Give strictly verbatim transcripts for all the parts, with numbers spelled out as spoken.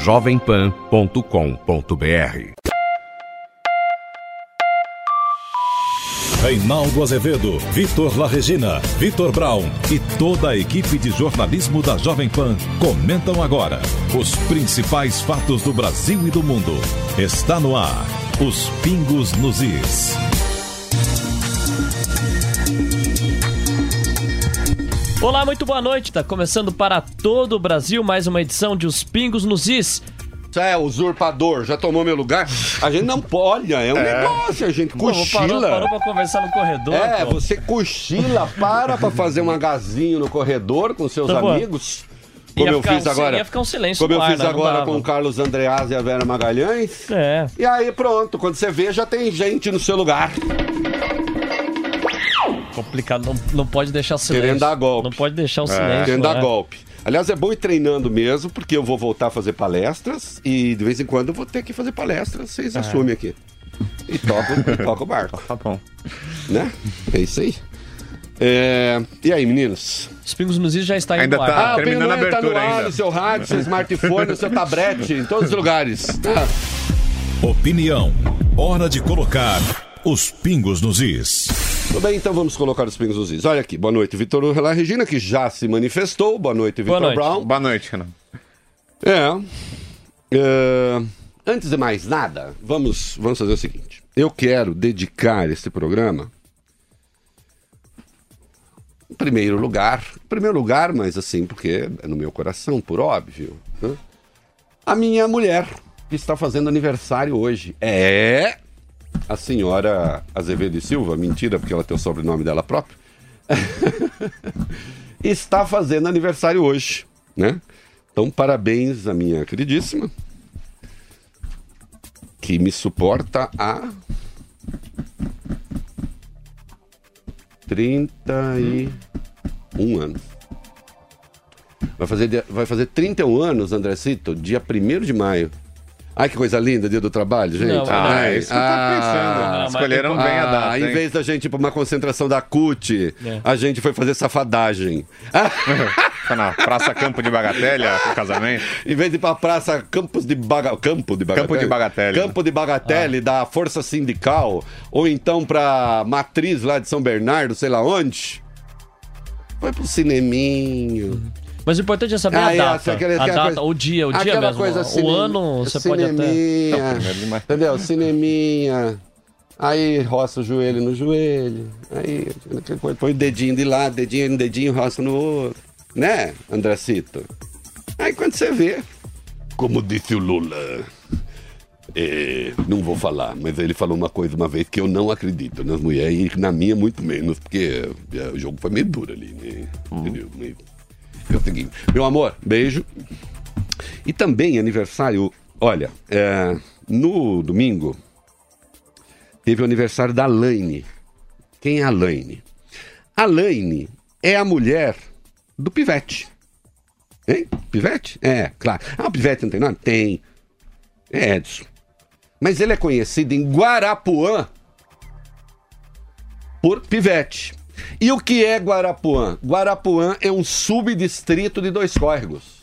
jovem pan ponto com ponto b r. Reinaldo Azevedo, Vitor La Regina, Vitor Brown e toda a equipe de jornalismo da Jovem Pan comentam agora os principais fatos do Brasil e do mundo. Está no ar, os Pingos nos Is. Olá, muito boa noite. Está começando para todo o Brasil mais uma edição de Os Pingos nos Is. É, usurpador, já tomou meu lugar? A gente não pode, é um é. negócio, a gente cochila. Parou, parou pra conversar no corredor. É, pô. Você cochila, para pra fazer um agazinho no corredor com seus tá amigos. Como eu fiz um, agora. Ia ficar um silêncio Como eu ar, fiz né? agora com o Carlos Andreas e a Vera Magalhães. É. E aí pronto, quando você vê, já tem gente no seu lugar. Complicado, não, não pode deixar o silêncio. Querendo dar golpe. Não pode deixar o é. silêncio. Querendo dar é. golpe. Aliás, é bom ir treinando mesmo, porque eu vou voltar a fazer palestras e de vez em quando eu vou ter que fazer palestras, vocês é. assumem aqui. E toca, toca o barco. Tá bom. Né? É isso aí. É... E aí, meninos? Os Pingos nos Is já está indo ainda no ar. tá ah, terminando a abertura tá no ar, ainda. No seu rádio, no seu smartphone, no seu tablete, em todos os lugares. Ah. Opinião. Hora de colocar os Pingos nos Is. Tudo bem, então vamos colocar os Pingos nos Is. Olha aqui, boa noite, Vitor La Regina, que já se manifestou. Boa noite, Vitor Brown. Boa noite, Renan. É, é. Antes de mais nada, vamos, vamos fazer o seguinte. Eu quero dedicar esse programa, em primeiro lugar, em primeiro lugar, mas assim, porque é no meu coração, por óbvio, né? A minha mulher, que está fazendo aniversário hoje. É... A senhora Azevedo e Silva, mentira, porque ela tem o sobrenome dela própria, está fazendo aniversário hoje, né? Então, parabéns à minha queridíssima, que me suporta há trinta e um anos. Vai fazer, vai fazer trinta e um anos, Andrecito, dia primeiro de maio. Ai, que coisa linda, dia do trabalho, gente. Não, ah, Ai, é isso que eu tô pensando. Ah, Escolheram mas... bem a ah, data, em hein? vez da gente ir pra uma concentração da C U T, é. a gente foi fazer safadagem. Foi na Praça Campo de Bagatelha, o casamento. Em vez de ir pra Praça Campos de Baga... Campo de Bagatelle. Campo de Bagatelle. Campo de Bagatelle, ah. da Força Sindical. Ou então pra Matriz lá de São Bernardo, sei lá onde. Foi pro cineminho. Mas o importante é saber ah, a data, essa, aquela, a aquela data coisa, o dia, o dia aquela mesmo, coisa o cine... ano você cineminha, pode até... entendeu? Cineminha, aí roça o joelho no joelho, aí põe o dedinho de lá, dedinho no dedinho, roça no outro, né, Andrecito? Aí quando você vê, como disse o Lula, é, não vou falar, mas ele falou uma coisa uma vez que eu não acredito nas mulheres, e na minha muito menos, porque é, o jogo foi meio duro ali, né? Hum. Entendeu? Meio... É o seguinte, meu amor, beijo. E também aniversário, olha, é, no domingo teve o aniversário da Laine. Quem é a Laine? A Laine é a mulher do Pivete. Hein? Pivete? É, claro. Ah, o Pivete não tem nome? Tem. É Edson. Mas ele é conhecido em Guarapuã por Pivete. E o que é Guarapuã? Guarapuã é um subdistrito de Dois Córregos,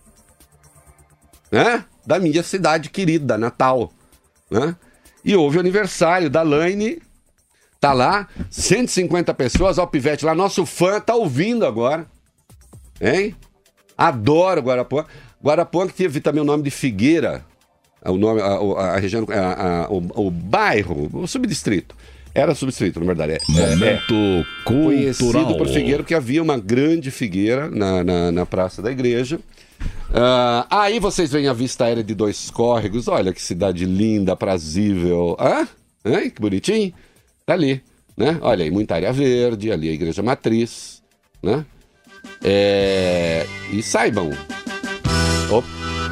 né? Da minha cidade querida, Natal, né? E houve o aniversário da Laine, tá lá, cento e cinquenta pessoas, ó, o Pivete lá, nosso fã tá ouvindo agora, hein? Adoro Guarapuã. Guarapuã que teve também o nome de Figueira, o nome, a, a, a região, a, a, o, o bairro, o subdistrito. Era subdistrito, na verdade. É, Momento é, cultural. Conhecido por figueira, porque havia uma grande figueira na, na, na praça da igreja. Uh, aí vocês veem a vista aérea de Dois Córregos. Olha que cidade linda, aprazível. Ah, hein? Que bonitinho. Tá ali, né? Olha aí, muita área verde, ali a igreja matriz, né? É... E saibam... Opa.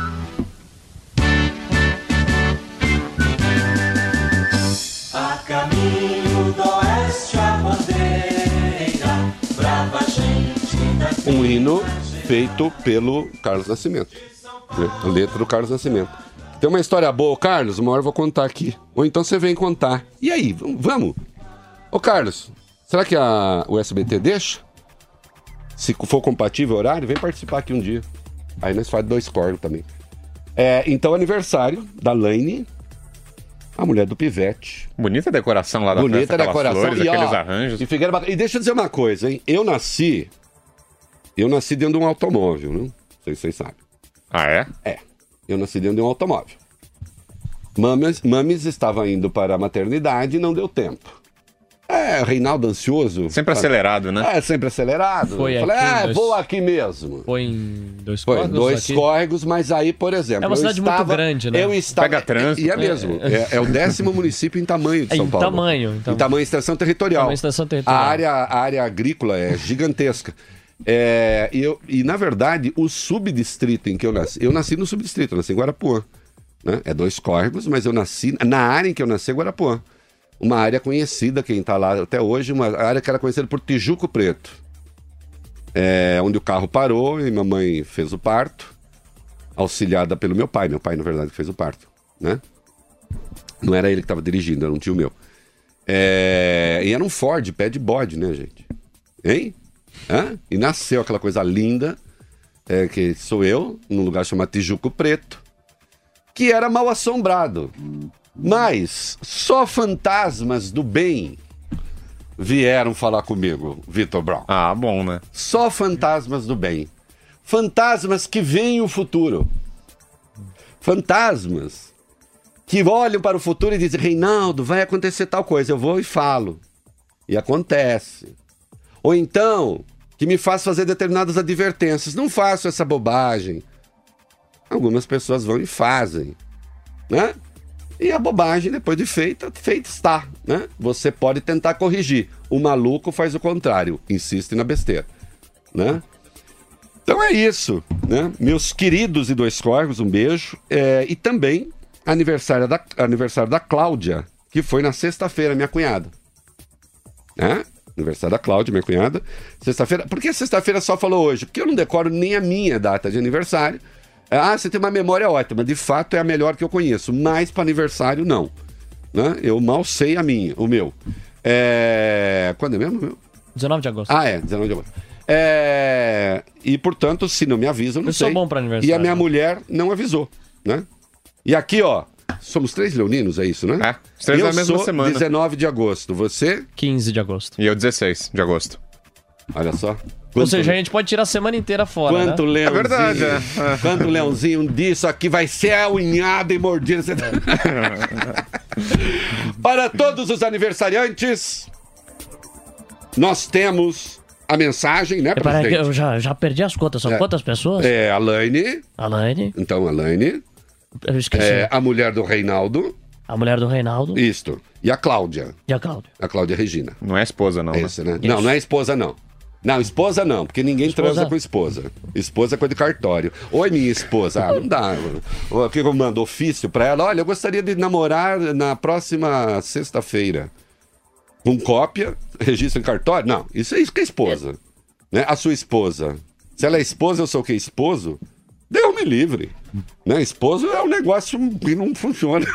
Um hino feito pelo Carlos Nascimento, né? A letra do Carlos Nascimento. Tem uma história boa, Carlos, uma hora eu vou contar aqui. Ou então você vem contar. E aí, vamos? Ô Carlos, será que a, o S B T deixa? Se for compatível o horário, vem participar aqui um dia. Aí nós fazemos Dois Córregos também. É, então, aniversário da Laine, a mulher do Pivete. Bonita a decoração lá da Bonita festa, aquelas decoração. flores, E, ó, aqueles arranjos. E, Figueira... e deixa eu dizer uma coisa, hein? Eu nasci... Eu nasci dentro de um automóvel, né? Não sei se vocês sabem. Ah, é? É. Eu nasci dentro de um automóvel. Mames, Mames estava indo para a maternidade e não deu tempo. É, Reinaldo ansioso. Sempre sabe? acelerado, né? É, sempre acelerado. Foi Falei, aqui, ah, dois... vou aqui mesmo. Foi em dois Foi, córregos? dois aqui? córregos, mas aí, por exemplo... É uma cidade estava, muito grande, né? Eu estava, Pega trânsito. E é mesmo. É, é o décimo município em tamanho de É, São em Paulo. tamanho, em tamanho. Em tamanho e extensão territorial. Tamanho e extensão territorial. A área, a área agrícola é gigantesca. É, e, eu, e, na verdade, o subdistrito em que eu nasci... Eu nasci no subdistrito, eu nasci em Guarapuã. Né? É dois córregos, mas eu nasci... Na área em que eu nasci é Guarapuã. Uma área conhecida, quem está lá até hoje, uma área que era conhecida por Tijuco Preto. É, onde o carro parou e minha mãe fez o parto, auxiliada pelo meu pai. Meu pai, na verdade, fez o parto. Né? Não era ele que estava dirigindo, era um tio meu. É, e era um Ford, pé de bode, né, gente? Hein? Hã? E nasceu aquela coisa linda, é, que sou eu, num lugar chamado Tijuco Preto, que era mal assombrado. Mas só fantasmas do bem vieram falar comigo, Vitor Brown. Ah, bom, né? Só fantasmas do bem. Fantasmas que veem o futuro. Fantasmas que olham para o futuro e dizem, Reinaldo, vai acontecer tal coisa. Eu vou e falo. E acontece. Ou então, que me faz fazer determinadas advertências. Não faço essa bobagem. Algumas pessoas vão e fazem. Né? E a bobagem, depois de feita, feita está, né? Você pode tentar corrigir. O maluco faz o contrário, insiste na besteira, né? Então é isso, né? Meus queridos e dois córregos, um beijo. É, e também aniversário da, aniversário da Cláudia, que foi na sexta-feira, minha cunhada. Né? Aniversário da Cláudia, minha cunhada. Sexta-feira. Por que sexta-feira só falou hoje? Porque eu não decoro nem a minha data de aniversário. Ah, você tem uma memória ótima. De fato, é a melhor que eu conheço. Mas para aniversário, não. Né? Eu mal sei a minha, o meu. É... Quando é mesmo? Meu? dezenove de agosto. Ah, é. dezenove de agosto. É... E, portanto, se não me avisam, eu não eu sei. sou bom para aniversário. E a minha mulher não avisou, né? E aqui, ó, somos três leoninos, é isso, né? É, os três eu na mesma sou semana. dezenove de agosto. Você? quinze de agosto. E eu dezesseis de agosto. Olha só. Ou Quanto... seja, a gente pode tirar a semana inteira fora, Quanto né? leãozinho. É verdade, é. Quanto leãozinho disso aqui vai ser aunhado e mordido. Para todos os aniversariantes, nós temos a mensagem, né, Peraí, que presidente? eu já, já perdi as contas. São É. quantas pessoas? É, a Laine. Alaine, Então, a Laine. eu esqueci. É, a mulher do Reinaldo. A mulher do Reinaldo Isto. E a Cláudia. e a Cláudia. A Cláudia Regina. Não é esposa, não, né? Esse, né? Isso. Não, não é esposa, não. Não, esposa não, porque ninguém Esposa? transa com esposa. Esposa é coisa de cartório. Oi, minha esposa. Ah, não dá. O que eu mando ofício pra ela? Olha, eu gostaria de namorar na próxima sexta-feira. Com cópia, registro em cartório? Não, isso é isso que é esposa. Né? A sua esposa. Se ela é esposa, eu sou o que? Esposo? Deus me livre. Né? Esposo é um negócio que não funciona.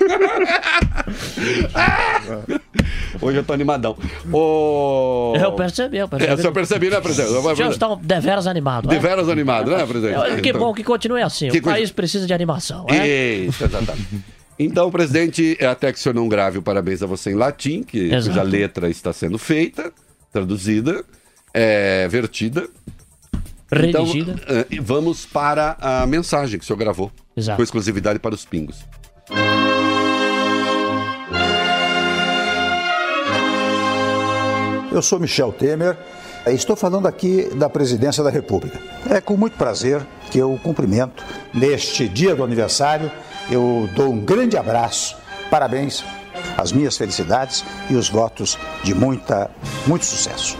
Hoje eu tô animadão. O... Eu percebi, eu percebi. É, o senhor percebi, né, presidente? O senhor está deveras animado. De né? veras animado, né, presidente? Eu- Que Então- bom que continue assim. Que o coisa- país precisa de animação. né? Isso, exatamente. Então, presidente, é até que o senhor não grave o parabéns a você em latim, que Exato. cuja letra está sendo feita, traduzida, é, vertida. Redigida. Então, eh, vamos para a mensagem que o senhor gravou, Exato. com exclusividade para os pingos. Eu sou Michel Temer e estou falando aqui da Presidência da República. É com muito prazer que eu cumprimento neste dia do aniversário. Eu dou um grande abraço, parabéns, as minhas felicidades e os votos de muita, muito sucesso.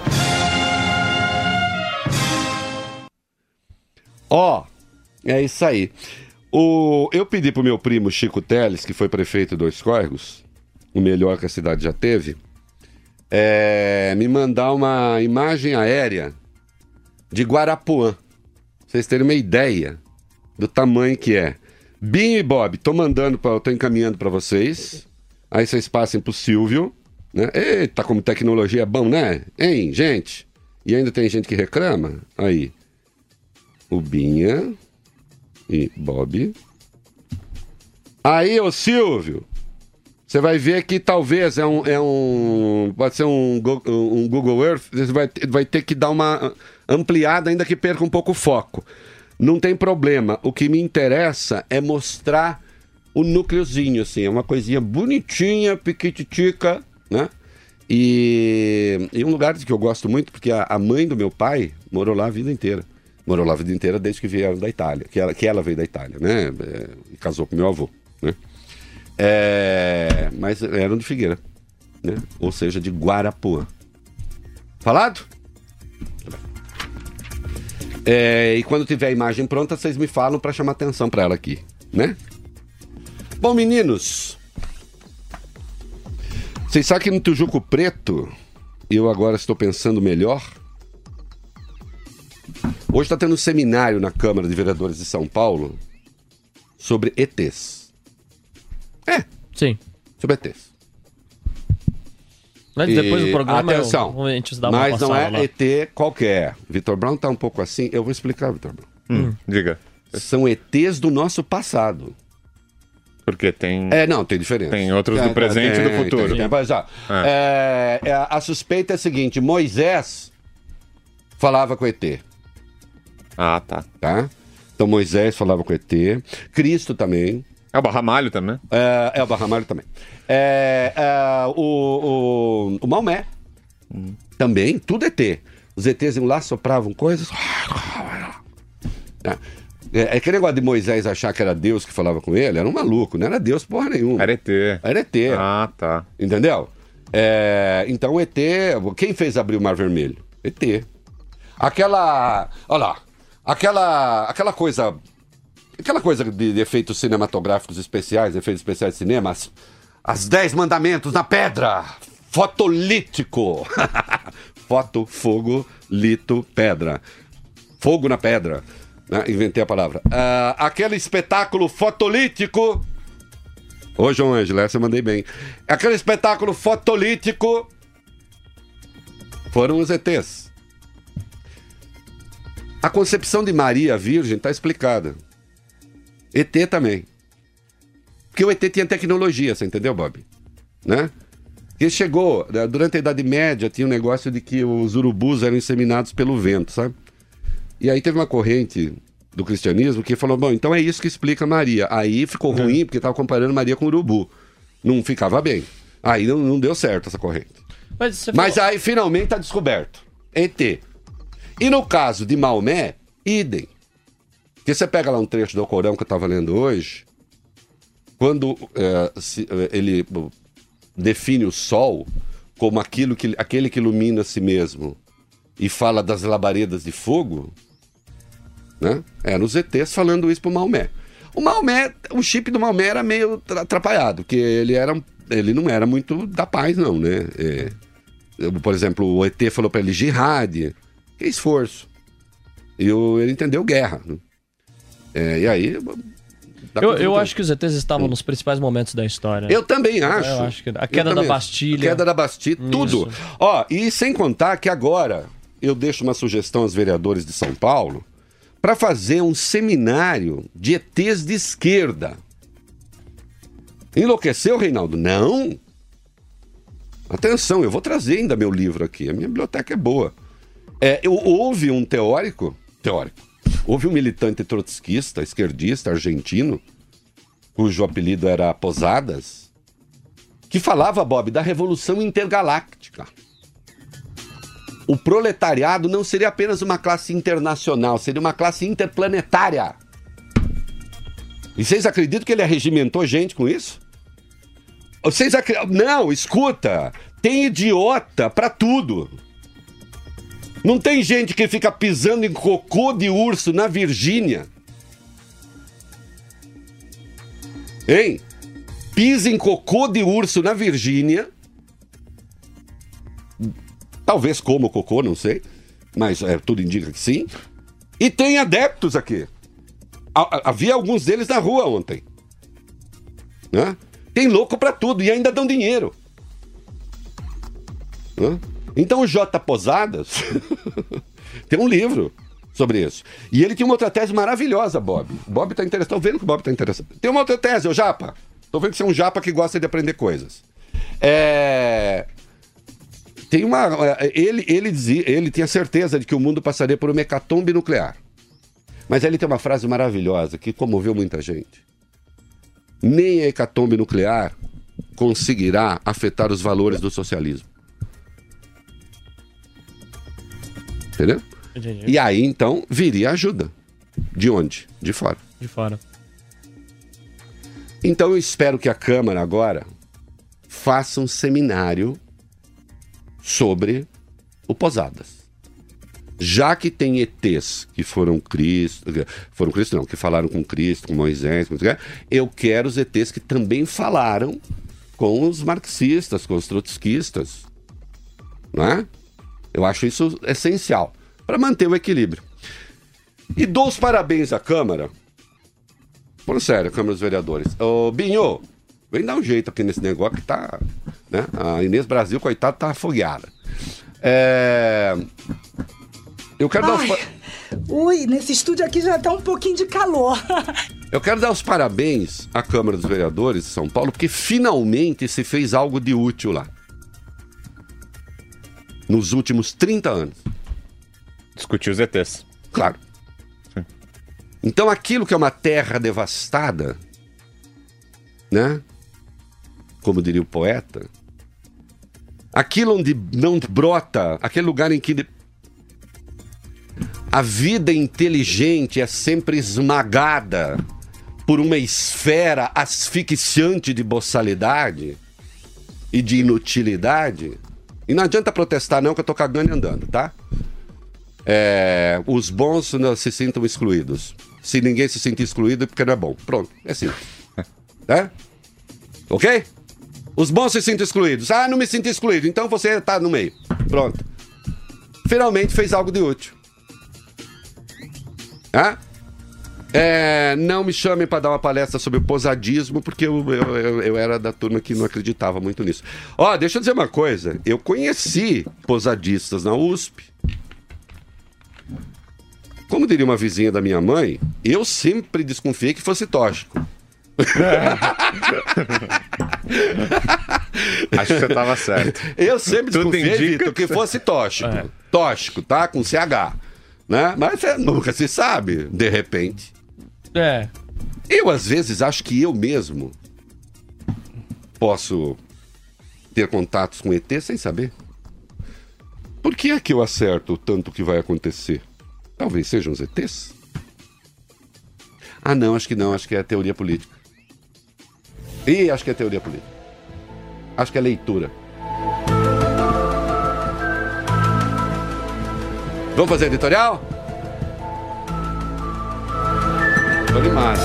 Ó, é isso aí. O, eu pedi pro meu primo Chico Teles, que foi prefeito de Dois Córregos, o melhor que a cidade já teve, é, me mandar uma imagem aérea de Guarapuã. Pra vocês terem uma ideia do tamanho que é. Binho e Bob, tô mandando, pra, tô encaminhando para vocês. Aí vocês passem pro Silvio, né? Eita, como tecnologia é bom, né? Hein, gente? E ainda tem gente que reclama? Aí. O Binha e Bob Aí, ô Silvio, você vai ver que talvez é um, é um pode ser um, um Google Earth, você vai, vai ter que dar uma ampliada, ainda que perca um pouco o foco. Não tem problema, o que me interessa é mostrar o núcleozinho, assim, é uma coisinha bonitinha, piquititica, né? E, e um lugar que eu gosto muito, porque a, a mãe do meu pai morou lá a vida inteira. Morou lá a vida inteira desde que vieram da Itália, que ela, que ela veio da Itália, né? É, e casou com meu avô, né? É, mas eram de Figueira, né? Ou seja, de Guarapuã. Falado? É, e quando tiver a imagem pronta, vocês me falam para chamar atenção para ela aqui, né? Bom, meninos, vocês sabem que no Tijuco Preto, eu agora estou pensando melhor. Hoje está tendo um seminário na Câmara de Vereadores de São Paulo sobre E Tês. É. Sim. Sobre E Tês. Mas depois E, do programa, atenção, eu, a gente dá uma mas não é lá. E T qualquer. Vitor Brown tá um pouco assim. Eu vou explicar, Vitor Brown. Hum, diga. São E Tês do nosso passado. Porque tem... É, não, tem diferença. Tem outros do É, presente tem, e do futuro. Tem, tem, mas, ó, é. É, é, a suspeita é a seguinte: Moisés falava com E T. Ah, tá. Tá? Então Moisés falava com E T. Cristo também. É o Barramalho também. É, é o Barramalho também. É, é, o, o, o Maomé. Hum. Também, tudo E T. Os E Tês iam lá, sopravam coisas. É. É, aquele negócio de Moisés achar que era Deus que falava com ele, era um maluco, não era Deus porra nenhuma. Era E T. Era E T. Ah, tá. Entendeu? É, então o E T, quem fez abrir o Mar Vermelho? E T. Aquela, olha lá, aquela, aquela coisa, aquela coisa de, de efeitos cinematográficos especiais, efeitos especiais de cinema, as, as dez mandamentos na pedra, fotolítico. Foto, fogo, lito, pedra. Fogo na pedra. Né? Inventei a palavra. Uh, aquele espetáculo fotolítico. Ô, João Ângelo, essa eu mandei bem. Aquele espetáculo fotolítico foram os E Tês. A concepção de Maria Virgem está explicada. E T também. Porque o E T tinha tecnologia, você entendeu, Bob? Né? Ele chegou, durante a Idade Média, tinha um negócio de que os urubus eram inseminados pelo vento, sabe? E aí teve uma corrente do cristianismo que falou, bom, então é isso que explica Maria. Aí ficou ruim, porque estava comparando Maria com urubu. Não ficava bem. Aí não, não deu certo essa corrente. Mas, Mas falou... aí finalmente está descoberto. E T. E no caso de Maomé, idem. Porque você pega lá um trecho do Alcorão que eu estava lendo hoje, quando é, se, ele define o sol como aquilo que, aquele que ilumina a si mesmo e fala das labaredas de fogo, né? É nos E Tês falando isso pro Maomé. O Maomé, o chip do Maomé era meio atrapalhado, porque ele, era, ele não era muito da paz, não, né? É, por exemplo, o E T falou para ele jihad, que é esforço. E o, ele entendeu guerra. Né? É, e aí... Eu, eu acho que os E Tês estavam Sim. nos principais momentos da história. Eu também acho. Eu acho que a queda da Bastilha. A queda da Bastilha, tudo. Ó, e sem contar que agora eu deixo uma sugestão aos vereadores de São Paulo para fazer um seminário de E Tês de esquerda. Enlouqueceu, Reinaldo? Não. Atenção, eu vou trazer ainda meu livro aqui. A minha biblioteca é boa. É, eu, houve um teórico, teórico, houve um militante trotskista, esquerdista, argentino, cujo apelido era Posadas, que falava, Bob, da Revolução Intergaláctica. O proletariado não seria apenas uma classe internacional, seria uma classe interplanetária. E vocês acreditam que ele arregimentou gente com isso? Vocês acreditam? Não, escuta, tem idiota pra tudo. Não tem gente que fica pisando em cocô de urso na Virgínia. Hein? Pisa em cocô de urso na Virgínia. Talvez coma o cocô, não sei. Mas é, tudo indica que sim. E tem adeptos aqui. Havia alguns deles na rua ontem. Né? Tem louco pra tudo e ainda dão dinheiro. Né? Então o J. Posadas tem um livro sobre isso. E ele tinha uma outra tese maravilhosa, Bob. O Bob tá interessado. Tô vendo que o Bob tá interessado. Tem uma outra tese, ô Japa. Tô vendo que você é um Japa que gosta de aprender coisas. É... Tem uma... Ele, ele, dizia, ele tinha certeza de que o mundo passaria por uma hecatombe nuclear. Mas ele tem uma frase maravilhosa que comoveu muita gente. Nem a hecatombe nuclear conseguirá afetar os valores do socialismo. Entendeu? Entendi. E aí, então, viria ajuda. De onde? De fora. De fora. Então, eu espero que a Câmara agora faça um seminário sobre o Posadas. Já que tem E Tês que foram Cristo, foram Cristo não, que falaram com Cristo, com Moisés, com... eu quero os E Tês que também falaram com os marxistas, com os trotskistas. Não é? Eu acho isso essencial para manter o equilíbrio. E dou os parabéns à Câmara. Por sério, Câmara dos Vereadores. Ô, Binho, vem dar um jeito aqui nesse negócio que tá... Né? A Inês Brasil, coitada, tá afogueada. É... Eu quero dar os... Ai, ui, nesse estúdio aqui já tá um pouquinho de calor. Eu quero dar os parabéns à Câmara dos Vereadores de São Paulo, porque finalmente se fez algo de útil lá. Nos últimos trinta anos. Discutir os E Tês. Claro. Sim. Então aquilo que é uma terra devastada, né? Como diria o poeta, aquilo onde não brota, aquele lugar em que a vida inteligente é sempre esmagada por uma esfera asfixiante de boçalidade e de inutilidade. E não adianta protestar não, que eu tô cagando e andando, tá? É, os bons não se sintam excluídos. Se ninguém se sentir excluído é porque não é bom. Pronto, é simples. Né? Ok? Os bons se sentem excluídos. Ah, não me sinto excluído, então você tá no meio. Pronto. Finalmente fez algo de útil. Ah? É, não me chamem para dar uma palestra sobre o posadismo, porque eu, eu, eu, eu era da turma que não acreditava muito nisso. Ó, deixa eu dizer uma coisa. Eu conheci posadistas na U S P. Como diria uma vizinha da minha mãe, eu sempre desconfiei que fosse tóxico. Acho que você tava certo. Eu sempre Tudo desconfiei, indica Vitor, que que fosse tóxico. É. Tóxico, tá? Com C H. Né? Mas é, nunca se sabe, de repente. É. Eu, às vezes, acho que eu mesmo posso ter contatos com E T sem saber. Por que é que eu acerto tanto que vai acontecer? Talvez sejam os E Tês. Ah, não, acho que não. Acho que é teoria política. Ih, acho que é teoria política. Acho que é leitura. Vamos fazer editorial? Tô animado.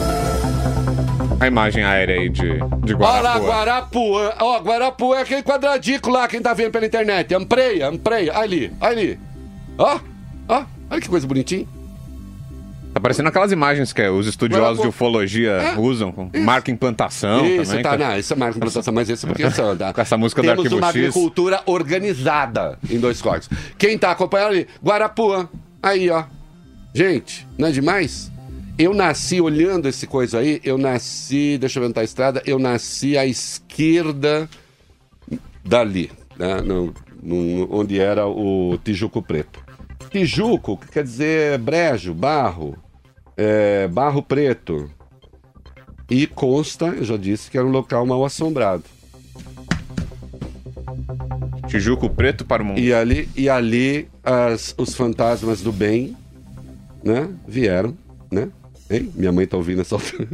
A imagem aérea aí de, de Guarapuã. Olha lá, Guarapuã. Ó, Guarapuã é aquele quadradico lá, quem tá vendo pela internet. Ampreia, ampreia. Ali, ali. Ó, ó. Olha que coisa bonitinha. Tá parecendo aquelas imagens que os estudiosos Guarapuã. de ufologia É, usam, com isso. marca implantação Isso, também. tá, que- não, isso é marca implantação, mas isso é porque só, tá? Com essa música do Temos Arquivo uma X. agricultura organizada em dois cortes. Quem tá acompanhando ali? Guarapuã. Aí, ó. Gente, não é demais? Eu nasci olhando esse coisa aí, eu nasci, deixa eu levantar a estrada, eu nasci à esquerda dali, né? No, no, onde era o Tijuco Preto. Tijuco, que quer dizer brejo, barro, é, barro preto. E consta, eu já disse, que era um local mal assombrado. Tijuco preto para o mundo. E ali, e ali as, os fantasmas do bem, né, vieram, né? Hein? Minha mãe tá ouvindo essa altura.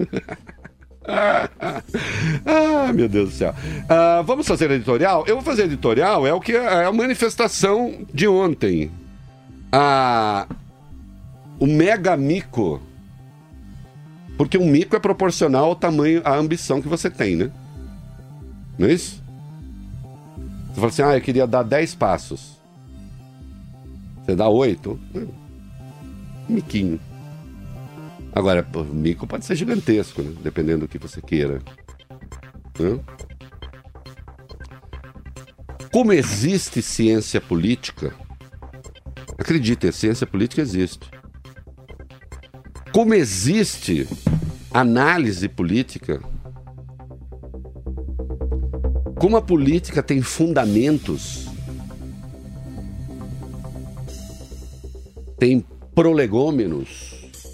Ah, meu Deus do céu. Ah, vamos fazer editorial? Eu vou fazer editorial, é o que é a manifestação de ontem. Ah, o mega mico. Porque um mico é proporcional ao tamanho, à ambição que você tem, né? Não é isso? Você fala assim, ah, eu queria dar dez passos. Você dá oito? Miquinho. Agora, o mico pode ser gigantesco, né? Dependendo do que você queira. Né? Como existe ciência política, Acreditem, a ciência política existe. Como existe análise política, como a política tem fundamentos, tem prolegômenos,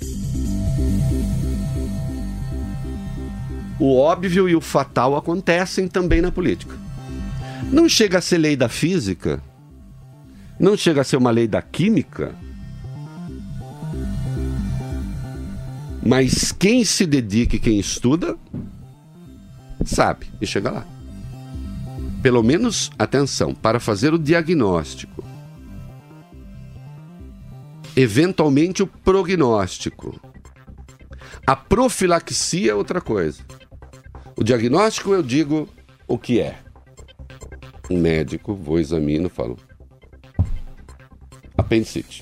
o óbvio e o fatal acontecem também na política. Não chega a ser lei da física, não chega a ser uma lei da química, mas quem se dedica e quem estuda, sabe e chega lá. Pelo menos, atenção, para fazer o diagnóstico. Eventualmente o prognóstico. A profilaxia é outra coisa. O diagnóstico eu digo o que é. Um médico, vou examino, falo apendicite.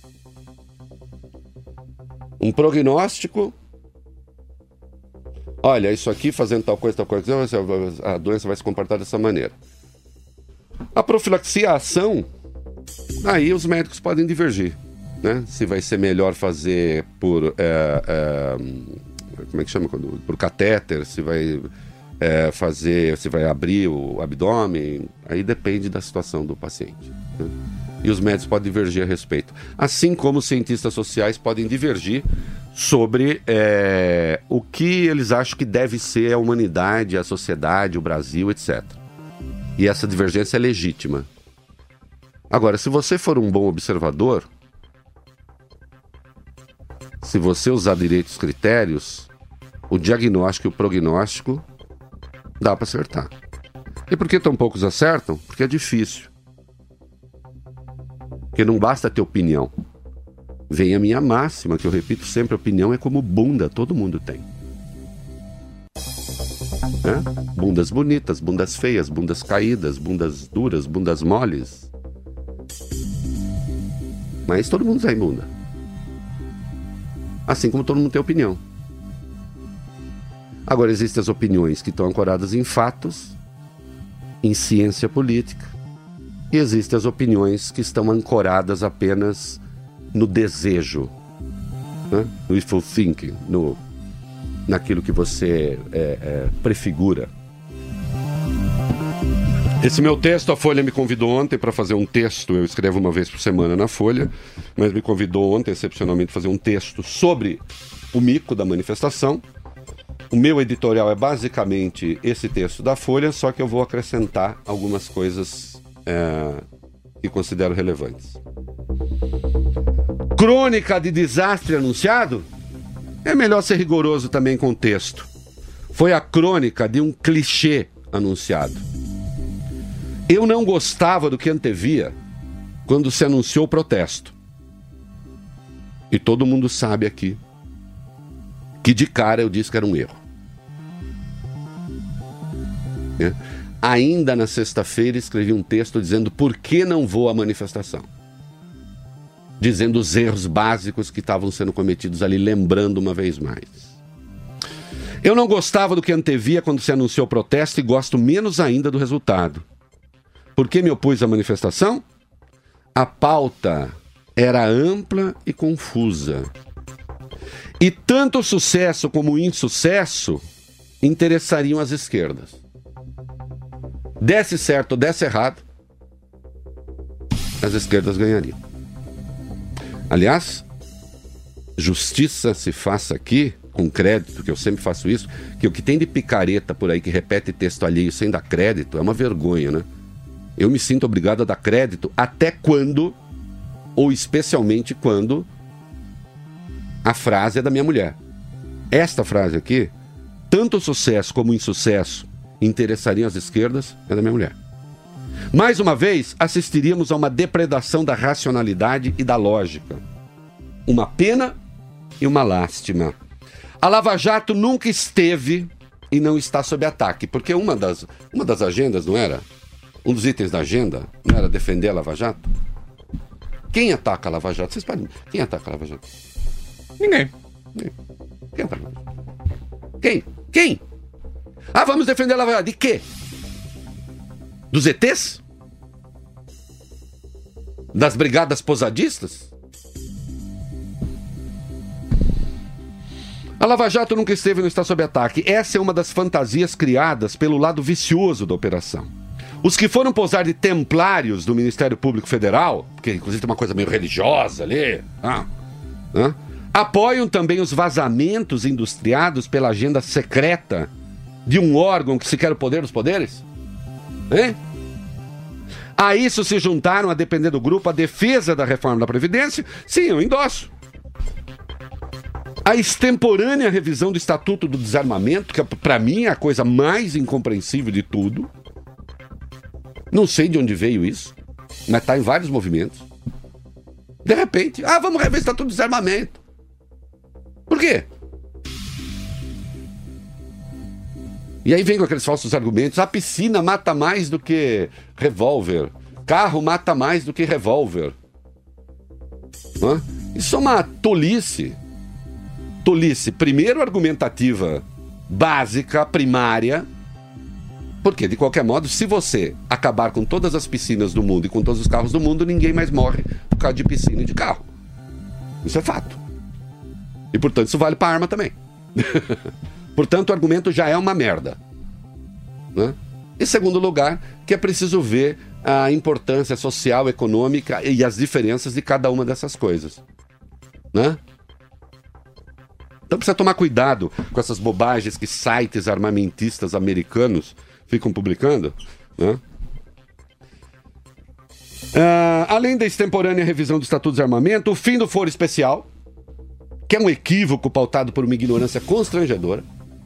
Um prognóstico, olha, isso aqui fazendo tal coisa, tal coisa, a doença vai se comportar dessa maneira. A profilaxia, a ação, aí os médicos podem divergir, né? Se vai ser melhor fazer por, é, é, como é que chama? Por catéter, se vai é, fazer, se vai abrir o abdômen, aí depende da situação do paciente, né? E os médicos podem divergir a respeito. Assim como os cientistas sociais podem divergir sobre é, o que eles acham que deve ser a humanidade, a sociedade, o Brasil, etcétera. E essa divergência é legítima. Agora, se você for um bom observador, se você usar direito os critérios, o diagnóstico e o prognóstico dá para acertar. E por que tão poucos acertam? Porque é difícil. Porque não basta ter opinião. Vem a minha máxima, que eu repito sempre, opinião é como bunda, todo mundo tem. Né? Bundas bonitas, bundas feias, bundas caídas, bundas duras, bundas moles. Mas todo mundo tem bunda. Assim como todo mundo tem opinião. Agora, existem as opiniões que estão ancoradas em fatos, em ciência política, e existem as opiniões que estão ancoradas apenas no desejo, né? No wishful thinking, no, naquilo que você é, é, prefigura. Esse meu texto, a Folha me convidou ontem para fazer um texto, eu escrevo uma vez por semana na Folha, mas me convidou ontem, excepcionalmente, para fazer um texto sobre o mico da manifestação. O meu editorial é basicamente esse texto da Folha, só que eu vou acrescentar algumas coisas É, que considero relevantes. Crônica de desastre anunciado? É melhor ser rigoroso também com o texto. Foi a crônica de um clichê anunciado. Eu não gostava do que antevia quando se anunciou o protesto. E todo mundo sabe aqui que de cara eu disse que era um erro. É. Ainda na sexta-feira escrevi um texto dizendo por que não vou à manifestação. Dizendo os erros básicos que estavam sendo cometidos ali, lembrando uma vez mais. Eu não gostava do que antevia quando se anunciou o protesto e gosto menos ainda do resultado. Por que me opus à manifestação? A pauta era ampla e confusa. E tanto o sucesso como o insucesso interessariam as esquerdas. Desse certo ou desse errado, as esquerdas ganhariam. Aliás, justiça se faça aqui, com crédito, que eu sempre faço isso, que o que tem de picareta por aí que repete texto alheio sem dar crédito é uma vergonha, né? Eu me sinto obrigado a dar crédito até quando, ou especialmente quando, a frase é da minha mulher. Esta frase aqui, tanto o sucesso como o insucesso interessariam as esquerdas, é da minha mulher. Mais uma vez, assistiríamos a uma depredação da racionalidade e da lógica. Uma pena e uma lástima. A Lava Jato nunca esteve e não está sob ataque, porque uma das, uma das agendas, não era? Um dos itens da agenda não era defender a Lava Jato? Quem ataca a Lava Jato? Vocês podem... Quem ataca a Lava Jato? Ninguém. Quem ataca a Lava Jato? Quem? Quem? Ah, vamos defender a Lava Jato. De quê? Dos E Tês? Das brigadas posadistas? A Lava Jato nunca esteve no está sob ataque. Essa é uma das fantasias criadas pelo lado vicioso da operação. Os que foram posar de templários do Ministério Público Federal, porque inclusive tem uma coisa meio religiosa ali, ah, ah, apoiam também os vazamentos industriados pela agenda secreta de um órgão que se quer o poder dos poderes? Hein? A isso se juntaram, a depender do grupo, a defesa da reforma da Previdência. Sim, eu endosso. A extemporânea revisão do Estatuto do Desarmamento, que para mim é a coisa mais incompreensível de tudo. Não sei de onde veio isso, mas está em vários movimentos. De repente, ah, vamos rever o Estatuto do Desarmamento. Por quê? E aí vem com aqueles falsos argumentos. A piscina mata mais do que revólver. Carro mata mais do que revólver. Hã? Isso é uma tolice. Tolice, primeiro argumentativa básica, primária, porque de qualquer modo, se você acabar com todas as piscinas do mundo e com todos os carros do mundo, ninguém mais morre por causa de piscina e de carro. Isso é fato. E portanto isso vale para arma também. Portanto o argumento já é uma merda, né? Em segundo lugar, que é preciso ver a importância social, econômica e as diferenças de cada uma dessas coisas, né? Então precisa tomar cuidado com essas bobagens que sites armamentistas americanos ficam publicando, né? Ah, além da extemporânea revisão do Estatuto de Desarmamento, o fim do foro especial, que é um equívoco pautado por uma ignorância constrangedora.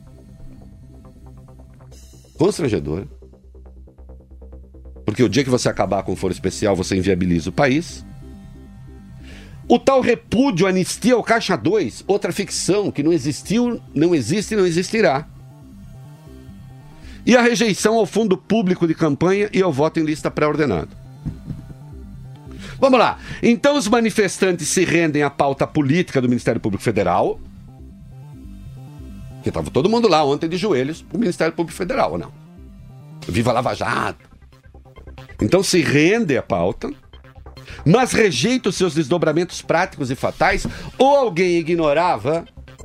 Constrangedora. Porque o dia que você acabar com o foro especial, você inviabiliza o país. O tal repúdio, anistia ao Caixa dois, outra ficção que não existiu, não existe e não existirá. E a rejeição ao fundo público de campanha e ao voto em lista pré-ordenado. Vamos lá. Então os manifestantes se rendem à pauta política do Ministério Público Federal. Que estava todo mundo lá ontem de joelhos pro Ministério Público Federal, ou não? Viva Lava Jato. Então se rende à pauta, mas rejeita os seus desdobramentos práticos e fatais, ou alguém ignorava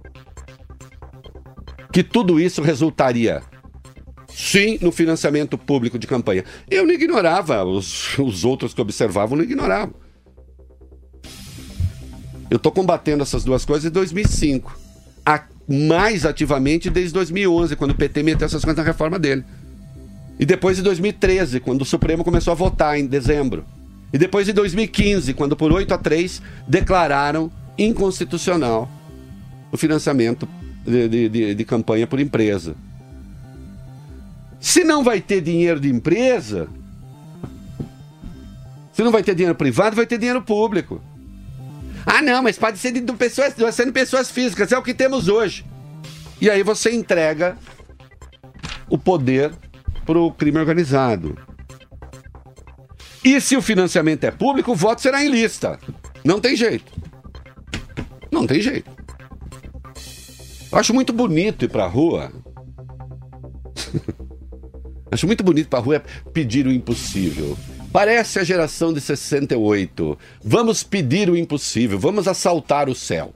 que tudo isso resultaria, sim, no financiamento público de campanha. Eu não ignorava, os, os outros que observavam não ignoravam. Eu estou combatendo essas duas coisas desde dois mil e cinco, a, mais ativamente desde dois mil e onze, quando o P T meteu essas coisas na reforma dele. E depois de dois mil e treze, quando o Supremo começou a votar em dezembro. E depois de dois mil e quinze, quando por oito a três declararam inconstitucional o financiamento de, de, de, de campanha por empresa. Se não vai ter dinheiro de empresa, se não vai ter dinheiro privado, vai ter dinheiro público. Ah, não, mas pode ser de, de pessoas, vai ser de pessoas físicas, é o que temos hoje. E aí você entrega o poder para o crime organizado. E se o financiamento é público, o voto será em lista. Não tem jeito. Não tem jeito. Eu acho muito bonito ir pra rua. Acho muito bonito ir pra rua pedir o impossível. Parece a geração de sessenta e oito. Vamos pedir o impossível. Vamos assaltar o céu.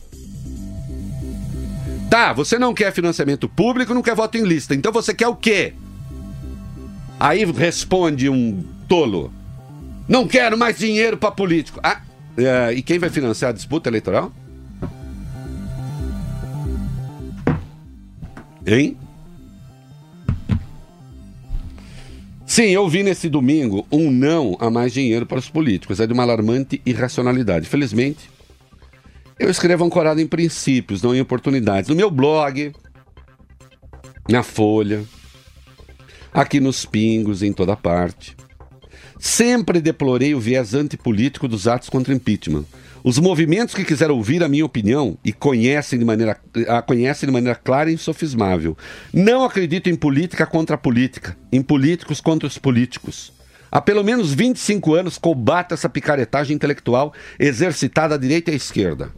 Tá, você não quer financiamento público, não quer voto em lista. Então você quer o quê? Aí responde um tolo. Não quero mais dinheiro para político. Ah, é, e quem vai financiar a disputa eleitoral? Hein? Sim, eu vi nesse domingo um não a mais dinheiro para os políticos. É de uma alarmante irracionalidade. Felizmente, eu escrevo ancorado em princípios, não em oportunidades. No meu blog, na Folha, aqui nos Pingos, em toda parte. Sempre deplorei o viés antipolítico dos atos contra impeachment. Os movimentos que quiseram ouvir a minha opinião e conhecem de maneira, a conhecem de maneira clara e insofismável. Não acredito em política contra a política, em políticos contra os políticos. Há pelo menos vinte e cinco anos combato essa picaretagem intelectual exercitada à direita e à esquerda.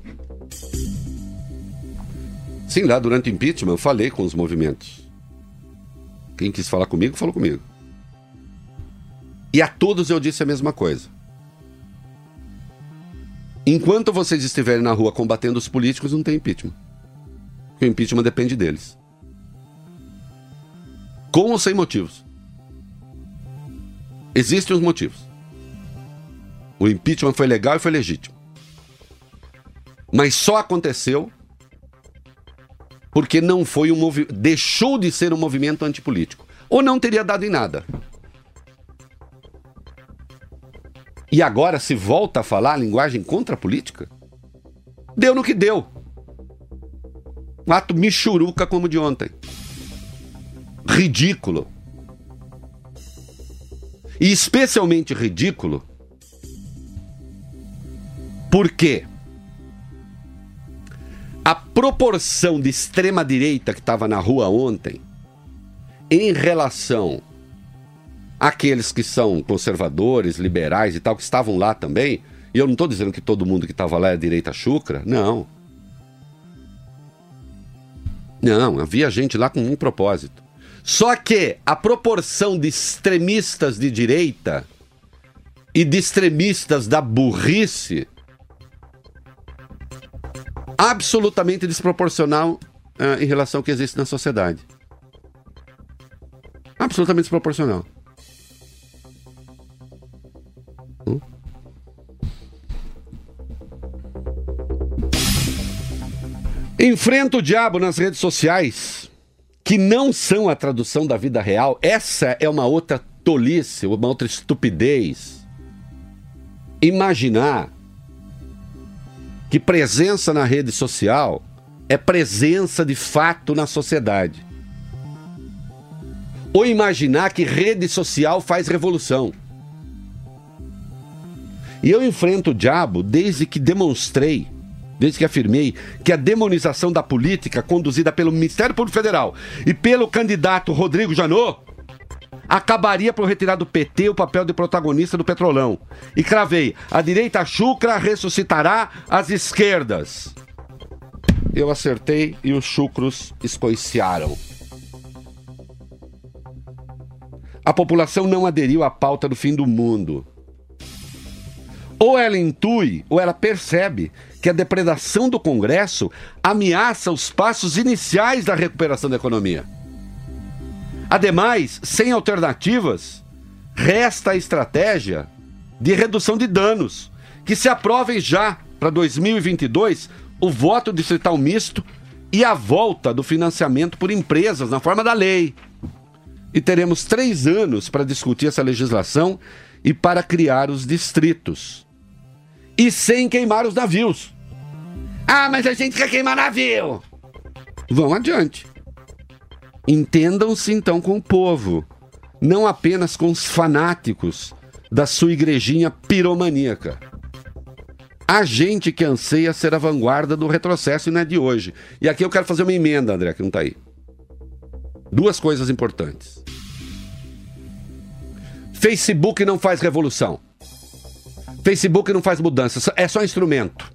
Sim, lá durante o impeachment eu falei com os movimentos. Quem quis falar comigo, falou comigo. E a todos eu disse a mesma coisa. Enquanto vocês estiverem na rua combatendo os políticos, não tem impeachment. Porque o impeachment depende deles. Com ou sem motivos. Existem os motivos. O impeachment foi legal e foi legítimo. Mas só aconteceu porque não foi um movimento, deixou de ser um movimento antipolítico. Ou não teria dado em nada. E agora se volta a falar a linguagem contra a política? Deu no que deu. Um ato michuruca como o de ontem. Ridículo. E especialmente ridículo porque a proporção de extrema-direita que estava na rua ontem em relação àqueles que são conservadores, liberais e tal, que estavam lá também, e eu não estou dizendo que todo mundo que estava lá é direita chucra, não. Não, havia gente lá com um propósito. Só que a proporção de extremistas de direita e de extremistas da burrice absolutamente desproporcional uh, em relação ao que existe na sociedade. Absolutamente desproporcional. Hum? Enfrenta o diabo nas redes sociais, que não são a tradução da vida real. Essa é uma outra tolice, uma outra estupidez. Imaginar que presença na rede social é presença de fato na sociedade. Ou imaginar que rede social faz revolução. E eu enfrento o diabo desde que demonstrei, desde que afirmei que a demonização da política conduzida pelo Ministério Público Federal e pelo candidato Rodrigo Janot acabaria por retirar do P T o papel de protagonista do Petrolão. E cravei, a direita chucra ressuscitará as esquerdas. Eu acertei e os chucros escoiciaram. A população não aderiu à pauta do fim do mundo. Ou ela intui, ou ela percebe que a depredação do Congresso ameaça os passos iniciais da recuperação da economia. Ademais, sem alternativas, resta a estratégia de redução de danos, que se aprovem já para dois mil e vinte e dois o voto distrital misto e a volta do financiamento por empresas na forma da lei. E teremos três anos para discutir essa legislação e para criar os distritos. E sem queimar os navios. Ah, mas a gente quer queimar navio. Vão adiante. Entendam-se então com o povo, não apenas com os fanáticos da sua igrejinha piromaníaca. Há gente que anseia ser a vanguarda do retrocesso e não é de hoje. E aqui eu quero fazer uma emenda, André, que não está aí. Duas coisas importantes. Facebook não faz revolução. Facebook não faz mudança, é só instrumento.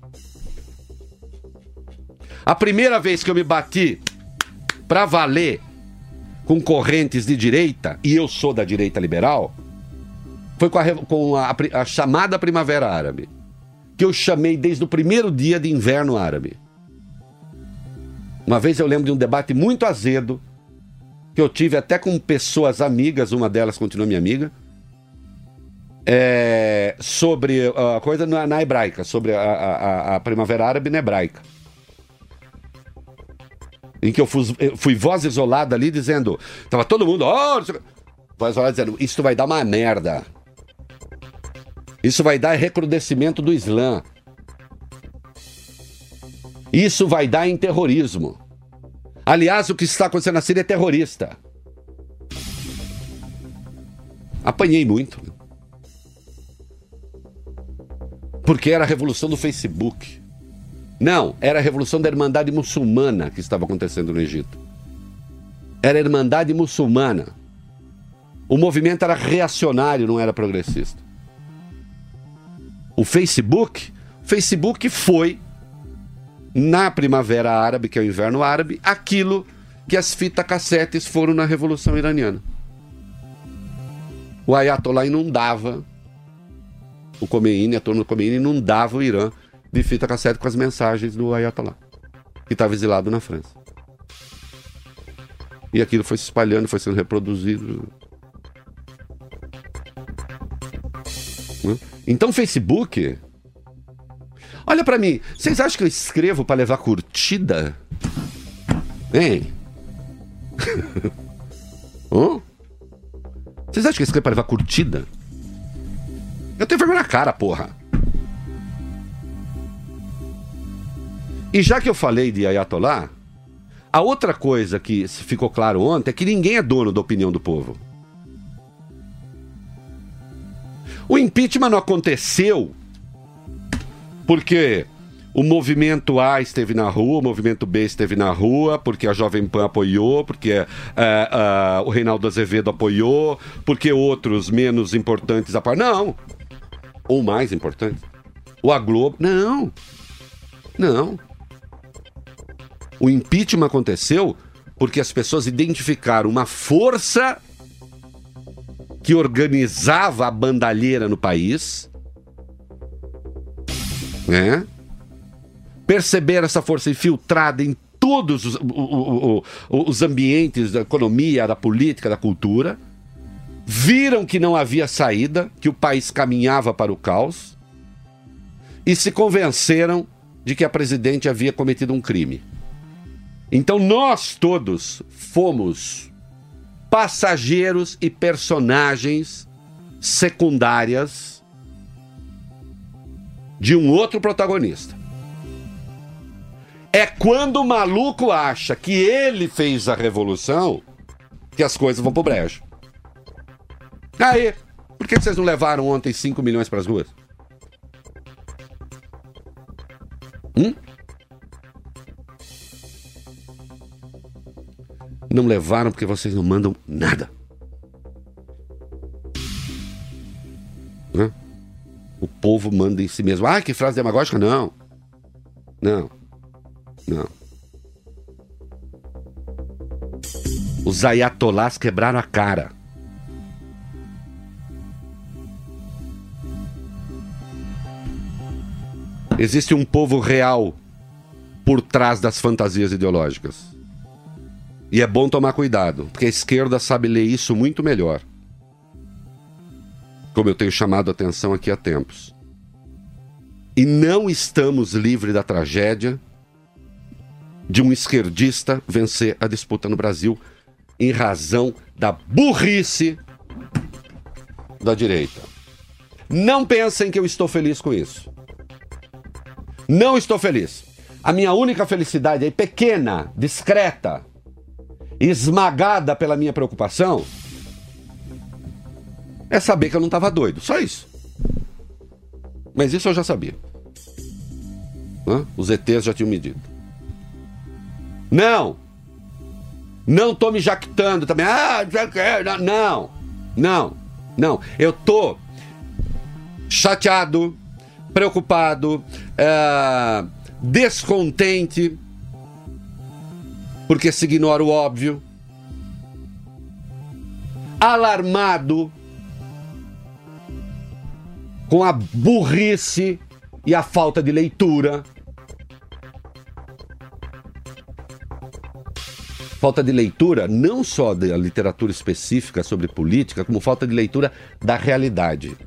A primeira vez que eu me bati pra valer com correntes de direita, e eu sou da direita liberal, foi com, a, com a, a chamada Primavera Árabe, que eu chamei desde o primeiro dia de inverno árabe. Uma vez eu lembro de um debate muito azedo, que eu tive até com pessoas amigas, uma delas continua minha amiga, é, sobre a coisa na, na hebraica, sobre a, a, a Primavera Árabe na hebraica. Em que eu fui, eu fui voz isolada ali dizendo, tava todo mundo, oh, voz isolada dizendo, isso vai dar uma merda. Isso vai dar recrudescimento do Islã. Isso vai dar em terrorismo. Aliás, o que está acontecendo na Síria é terrorista. Apanhei muito. Porque era a revolução do Facebook. Não, era a revolução da Irmandade Muçulmana que estava acontecendo no Egito. Era a Irmandade Muçulmana. O movimento era reacionário, não era progressista. O Facebook, Facebook foi, na Primavera Árabe, que é o Inverno Árabe, aquilo que as fitas cassetes foram na Revolução Iraniana. O Ayatollah inundava o Khomeini, a turma do Khomeini inundava o Irã de fita cassete com as mensagens do Ayatollah, que estava exilado na França. E aquilo foi se espalhando, foi sendo reproduzido. Então, Facebook... Olha pra mim, vocês acham que eu escrevo pra levar curtida? Hein? oh? Vocês acham que eu escrevo pra levar curtida? Eu tenho vergonha na cara, porra. E já que eu falei de Ayatollah, a outra coisa que ficou claro ontem é que ninguém é dono da opinião do povo. O impeachment não aconteceu porque o movimento A esteve na rua, o movimento B esteve na rua, porque a Jovem Pan apoiou, porque é, é, o Reinaldo Azevedo apoiou, porque outros menos importantes apoiaram. Não. Ou mais importantes. O A Globo. Não. Não. O impeachment aconteceu porque as pessoas identificaram uma força que organizava a bandalheira no país, né? Perceberam essa força infiltrada em todos os, o, o, o, os ambientes da economia, da política, da cultura, viram que não havia saída, que o país caminhava para o caos e se convenceram de que a presidente havia cometido um crime. Então nós todos fomos passageiros e personagens secundárias de um outro protagonista. É quando o maluco acha que ele fez a revolução que as coisas vão pro brejo. Aí, por que vocês não levaram ontem cinco milhões para as ruas? Hum? Não levaram porque vocês não mandam nada. Né? O povo manda em si mesmo. Ah, que frase demagógica? Não. Não. Não. Os ayatolás quebraram a cara. Existe um povo real por trás das fantasias ideológicas. E é bom tomar cuidado, porque a esquerda sabe ler isso muito melhor. Como eu tenho chamado a atenção aqui há tempos. E não estamos livres da tragédia de um esquerdista vencer a disputa no Brasil em razão da burrice da direita. Não pensem que eu estou feliz com isso. Não estou feliz. A minha única felicidade é pequena, discreta, esmagada pela minha preocupação, é saber que eu não estava doido. Só isso. Mas isso eu já sabia. Hã? Os E Tês já tinham me dito. Não! Não tô me jactando também. Ah, não! Não! Não! Eu tô chateado, preocupado, é, descontente, porque se ignora o óbvio, alarmado com a burrice e a falta de leitura. Falta de leitura não só da literatura específica sobre política, como falta de leitura da realidade.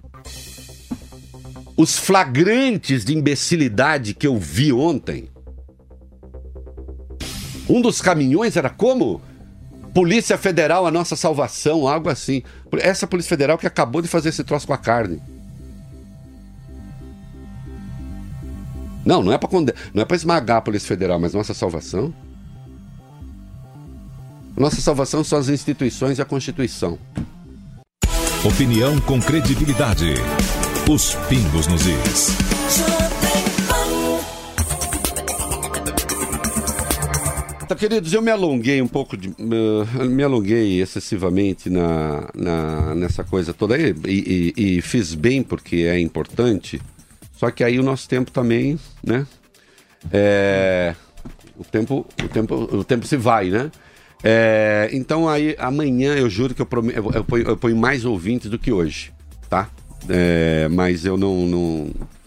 Os flagrantes de imbecilidade que eu vi ontem. Um dos caminhões era como? Polícia Federal, a nossa salvação, algo assim. Essa Polícia Federal que acabou de fazer esse troço com a carne. Não, não é para conde... não é para esmagar a Polícia Federal, mas nossa salvação. Nossa salvação são as instituições e a Constituição. Opinião com credibilidade. Os pingos nos is. Tá, queridos, eu me alonguei um pouco, de, uh, me alonguei excessivamente na, na, nessa coisa toda aí e, e, e fiz bem porque é importante, só que aí o nosso tempo também, né? É, o, tempo, o, tempo, o tempo se vai, né? É, então aí amanhã eu juro que eu, prom- eu, eu, ponho, eu ponho mais ouvintes do que hoje, tá? É, mas eu não, não,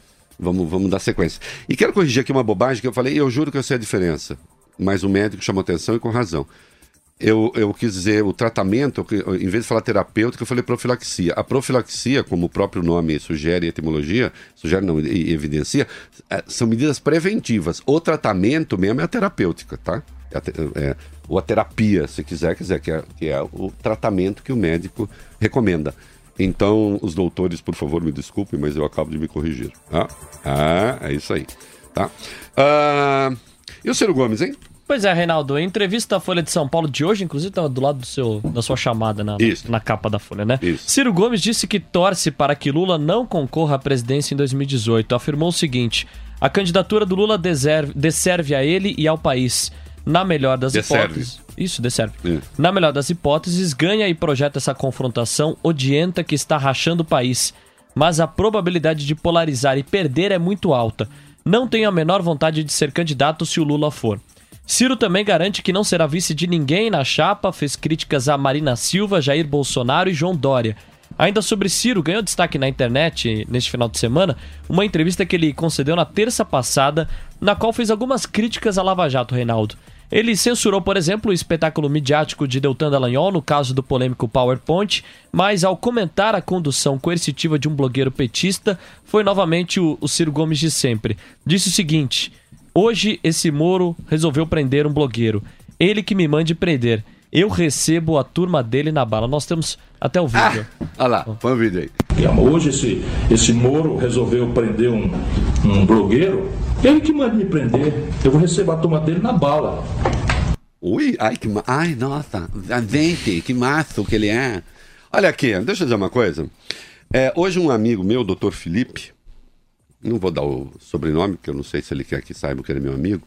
Vamos, vamos dar sequência. E quero corrigir aqui uma bobagem que eu falei, e eu juro que eu sei a diferença. Mas o médico chamou atenção e com razão. Eu, eu quis dizer o tratamento, em vez de falar terapêutico, eu falei profilaxia. A profilaxia, como o próprio nome sugere, etimologia, sugere não, e evidencia, são medidas preventivas. O tratamento mesmo é a terapêutica, tá? É a, é, ou a terapia, se quiser, quiser que, é, que é o tratamento que o médico recomenda. Então, os doutores, por favor, me desculpem, mas eu acabo de me corrigir. Ah, ah é isso aí. Tá? Ah, e o Ciro Gomes, hein? Pois é, Reinaldo, em entrevista à Folha de São Paulo de hoje, inclusive estava do lado do seu, da sua chamada na, na capa da Folha, né? Isso. Ciro Gomes disse que torce para que Lula não concorra à presidência em dois mil e dezoito. Afirmou o seguinte: a candidatura do Lula deserve, desserve a ele e ao país. Na melhor das desserve. hipóteses... Isso, desserve. É. Na melhor das hipóteses, ganha e projeta essa confrontação odienta que está rachando o país. Mas a probabilidade de polarizar e perder é muito alta. Não tenho a menor vontade de ser candidato se o Lula for. Ciro também garante que não será vice de ninguém na chapa, fez críticas a Marina Silva, Jair Bolsonaro e João Dória. Ainda sobre Ciro, ganhou destaque na internet neste final de semana uma entrevista que ele concedeu na terça passada, na qual fez algumas críticas à Lava Jato, Reinaldo. Ele censurou, por exemplo, o espetáculo midiático de Deltan Dallagnol no caso do polêmico PowerPoint, mas ao comentar a condução coercitiva de um blogueiro petista, foi novamente o, o Ciro Gomes de sempre. Disse o seguinte: hoje esse Moro resolveu prender um blogueiro. Ele que me mande prender. Eu recebo a turma dele na bala. Nós temos até o vídeo. Ah, olha lá, põe o vídeo aí. Hoje esse, esse Moro resolveu prender um, um blogueiro. Ele que manda me prender. Eu vou receber a turma dele na bala. Ui, ai, que ma... ai, nossa, gente, que maço que ele é. Olha aqui, deixa eu dizer uma coisa. É, hoje um amigo meu, doutor Felipe, não vou dar o sobrenome, porque eu não sei se ele quer que saiba que ele é meu amigo.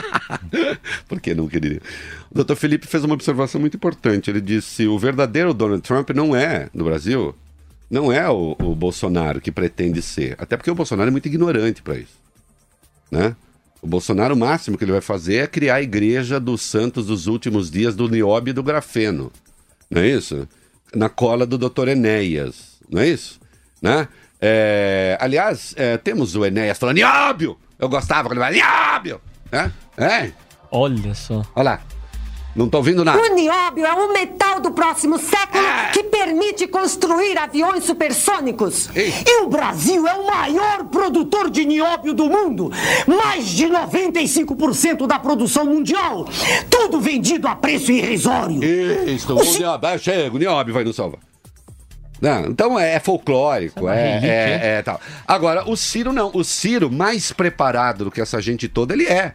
Por que não queria? O doutor Felipe fez uma observação muito importante. Ele disse: o verdadeiro Donald Trump não é, no Brasil, não é o, o Bolsonaro que pretende ser. Até porque o Bolsonaro é muito ignorante para isso, né? O Bolsonaro, o máximo que ele vai fazer é criar a igreja dos santos dos últimos dias do Nióbio e do Grafeno. Não é isso? Na cola do doutor Enéas. Não é isso? Né? É, aliás, é, temos o Enéas falando Nióbio! Eu gostava quando ele falava Nióbio! É? É? Olha só. Olha lá. Não tô ouvindo nada. O nióbio é um metal do próximo século ah. que permite construir aviões supersônicos. Ei. E o Brasil é o maior produtor de nióbio do mundo. Mais de noventa e cinco por cento da produção mundial. Tudo vendido a preço irrisório. Isso, o, o nióbio, chega, o nióbio vai nos salvar. Não, então é folclórico, é, é, é, é tal. Agora, o Ciro não. O Ciro, mais preparado do que essa gente toda, ele é.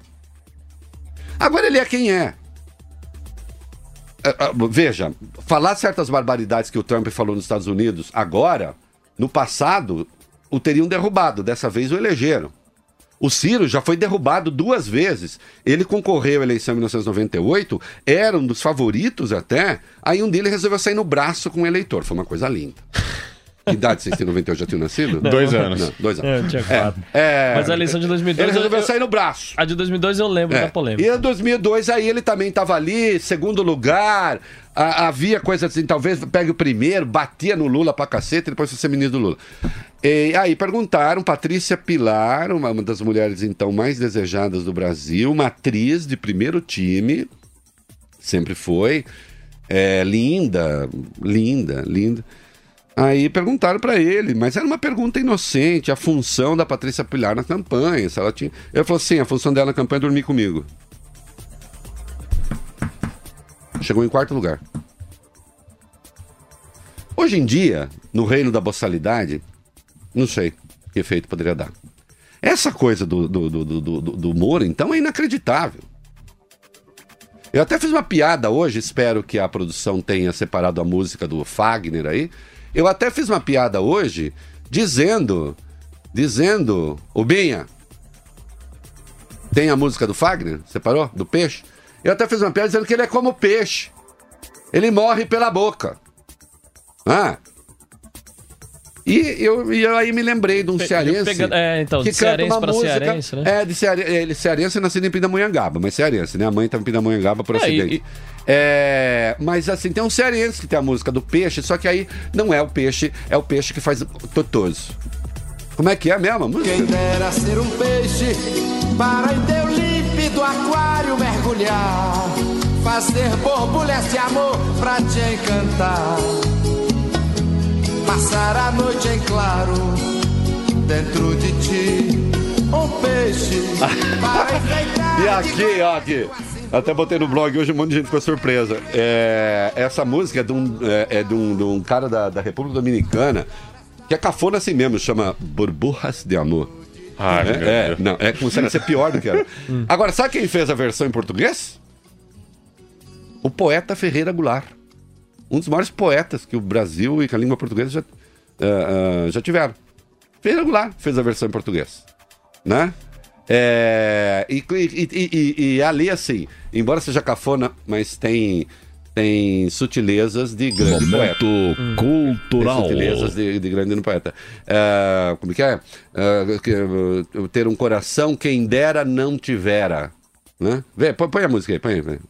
Agora ele é quem é. Veja, falar certas barbaridades que o Trump falou nos Estados Unidos agora, no passado, o teriam derrubado. Dessa vez o elegeram. O Ciro já foi derrubado duas vezes. Ele concorreu à eleição em mil novecentos e noventa e oito, era um dos favoritos até. Aí um dia ele resolveu sair no braço com o eleitor. Foi uma coisa linda. Que idade vocês têm? noventa e oito já tinham nascido? Não, dois anos. Não, dois anos. Eu tinha quatro. É, é, Mas a eleição de dois mil e dois... Ele resolveu eu, sair no braço. A de dois mil e dois eu lembro é. da polêmica. E em dois mil e dois aí ele também estava ali, segundo lugar. A, havia coisa assim, talvez pegue o primeiro, batia no Lula pra cacete, depois foi ser ministro do Lula. E aí perguntaram, Patrícia Pilar, uma, uma das mulheres então mais desejadas do Brasil, uma atriz de primeiro time, sempre foi, é, linda, linda, linda. Aí perguntaram pra ele, mas era uma pergunta inocente, a função da Patrícia Pilar na campanha, se ela tinha... Ele falou assim, a função dela na campanha é dormir comigo. Chegou em quarto lugar. Hoje em dia, no reino da boçalidade, não sei que efeito poderia dar. Essa coisa do, do, do, do, do, do Moro, então, é inacreditável. Eu até fiz uma piada hoje, espero que a produção tenha separado a música do Fagner aí. Eu até fiz uma piada hoje, dizendo, dizendo, ô Binha, tem a música do Fagner? Separou? Do peixe? Eu até fiz uma piada dizendo que ele é como peixe. Ele morre pela boca. Ah. E eu, e eu aí me lembrei de um Pe- cearense pegando, é, então, que de cearense canta uma pra música, cearense, né? É, de cearense, ele cearense nascido em Pindamonhangaba, mas cearense, né? A mãe tá em Pindamonhangaba por É, acidente. e- e- É, mas assim, tem um cearense que tem a música do peixe, só que aí não é o peixe, é o peixe que faz totoso. Como é que é mesmo a música? Quem dera ser um peixe para em teu límpido aquário mergulhar, fazer borbulhas de amor pra te encantar, passar a noite em claro dentro de ti, um peixe para enfeitar. E aqui, ó, aqui. Até botei no blog hoje, um monte de gente ficou surpresa. É, essa música é de um, é, é de um, de um cara da, da República Dominicana, que é cafona assim mesmo, chama Burburras de Amor. Ah, é, é, não, é consegue ser pior do que era. Agora, sabe quem fez a versão em português? O poeta Ferreira Goulart. Um dos maiores poetas que o Brasil e que a língua portuguesa já, uh, uh, já tiveram. Ferreira Goulart fez a versão em português. Né? É, e, e, e, e ali, assim, embora seja cafona, mas tem... tem sutilezas de grande Momento poeta. cultural. Tem sutilezas de, de grande poeta. Uh, como que é? Uh, que, uh, ter um coração quem dera não tivera. Né? Vê, põe, põe a música aí, põe aí. Põe.